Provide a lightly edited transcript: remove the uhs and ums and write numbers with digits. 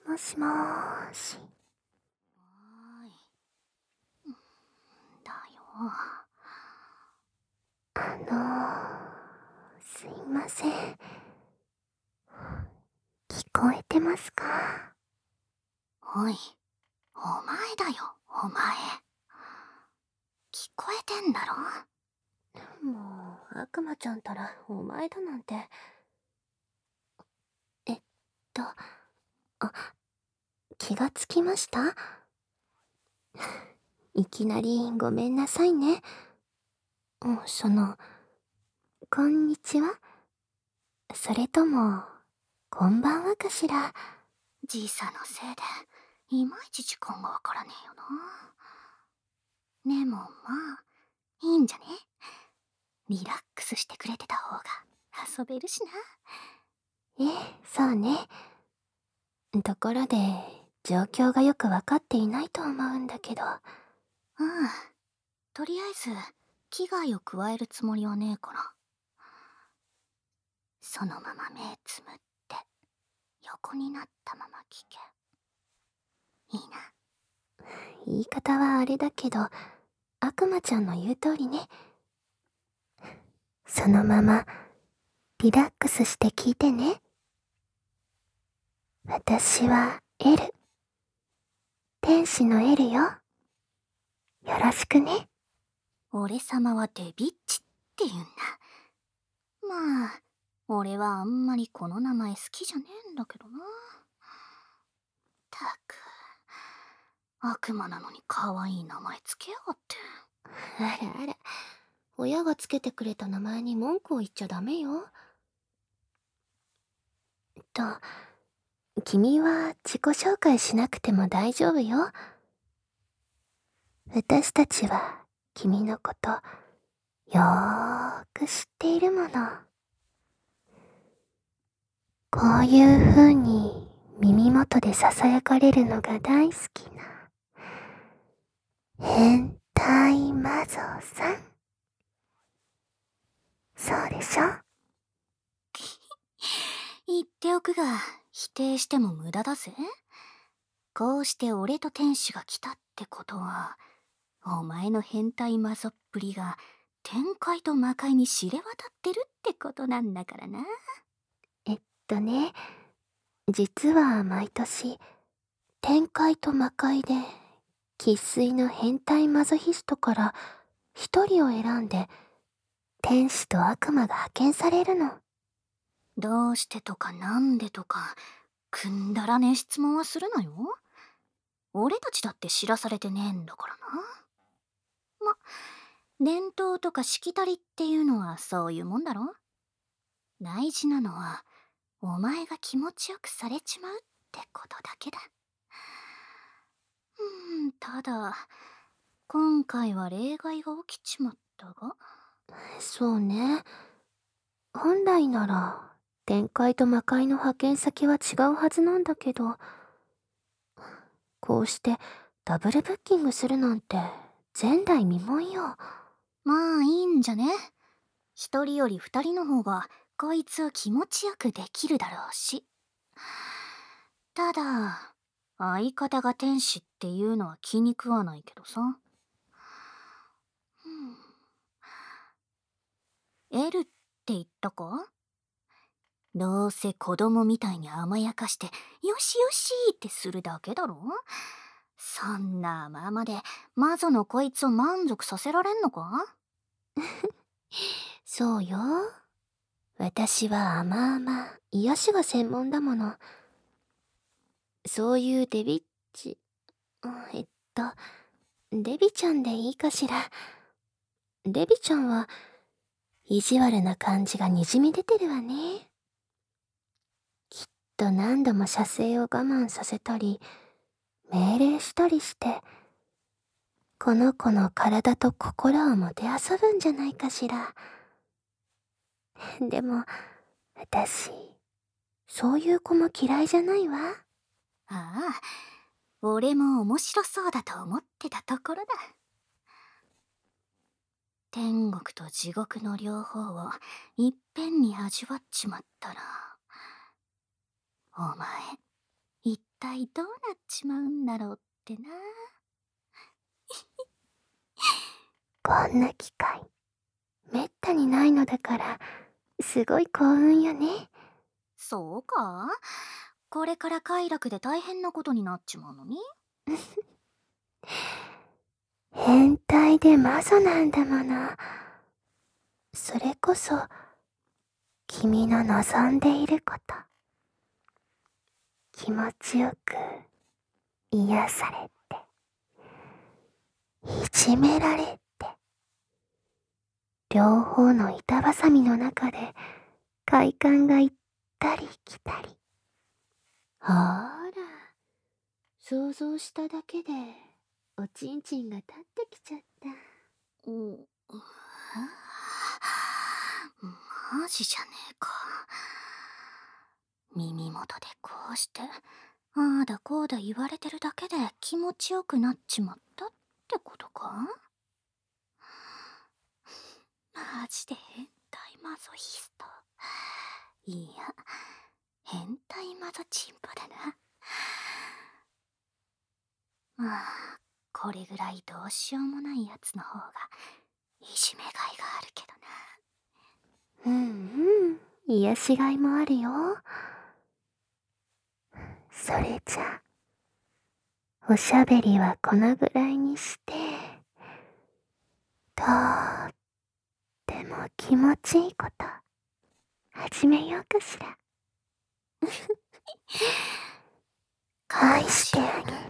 もしもーし。 ーい。だよ。 すいません。聞こえてますか？ おい、お前だよ、お前。聞こえてんだろ？ もう、悪魔ちゃんたらお前だなんて。えっと、あ、気がつきました？いきなりごめんなさいね。こんにちは？それとも、こんばんはかしら？ 時差のせいで、いまいち時間がわからねえよな。でもまあ、いいんじゃね？リラックスしてくれてた方が遊べるしな。 そうね。ところで、状況がよくわかっていないと思うんだけど。 うん。とりあえず、危害を加えるつもりはねえから。そのまま目つむって、横になったまま聞け。いいな。 言い方はあれだけど、悪魔ちゃんの言う通りね。そのまま、リラックスして聞いてね。私はエル。天使のエルよ。よろしくね。 俺様はデビッチって言うんだ。まあ、俺はあんまりこの名前好きじゃねえんだけどな。たく、悪魔なのに可愛い名前つけやがって。 あらあら、親がつけてくれた名前に文句を言っちゃダメよ。君は自己紹介しなくても大丈夫よ。私たちは君のことよーく知っているもの。こういう風に耳元で囁かれるのが大好きな変態魔族さん。そうでしょ？ 言っておくが、否定しても無駄だぜ。こうして俺と天使が来たってことは、お前の変態マゾっぷりが天界と魔界に知れ渡ってるってことなんだからな。 えっね、実は毎年、天界と魔界で、生粋の変態マゾヒストから一人を選んで、天使と悪魔が派遣されるの。 どうしてとかなんでとか、くんだらねえ質問はするなよ。俺たちだって知らされてねえんだからな。ま、伝統とかしきたりっていうのはそういうもんだろ。大事なのは、お前が気持ちよくされちまうってことだけだ。ただ、今回は例外が起きちまったが。 そうね。本来なら、天界と魔界の派遣先は違うはずなんだけど、こうしてダブルブッキングするなんて前代未聞よ。 まあいいんじゃね。一人より二人の方がこいつを気持ちよくできるだろうし。ただ、相方が天使っていうのは気に食わないけどさ。L って言ったか？どうせ子供みたいに甘やかして、よしよしってするだけだろ？そんなままで、魔女のこいつを満足させられんのか？ そうよ。私は甘々、癒しが専門だもの。そういうデビッチ、えっと、デビちゃんでいいかしら。デビちゃんは、意地悪な感じがにじみ出てるわね。きっと何度も射精を我慢させたり、命令したりして、この子の体と心をもてあそぶんじゃないかしら。でも、私、そういう子も嫌いじゃないわ。 ああ、俺も面白そうだと思ってたところだ。天国と地獄の両方をいっぺんに味わっちまったら、お前、一体どうなっちまうんだろうってな。 こんな機会めったにないのだからすごい幸運よね。 そうか？これから快楽で大変なことになっちまうのに。 変態で魔女なんだもの。それこそ君の望んでいること。気持ちよく癒されて、いじめられて、両方の板挟みの中で快感が行ったり来たり。ほーら、想像しただけでおちんちんが立ってきちゃった。 マジじゃねえか。耳元でこうしてああだこうだ言われてるだけで気持ちよくなっちまったってことか？マジで変態マゾヒスト。いや、変態マゾチンポだな。まあ、これぐらいどうしようもないやつの方がいじめがいがあるけどな。 癒しがいもあるよ。それじゃおしゃべりはこのぐらいにして、とっても気持ちいいこと始めようかしら。返してあげる。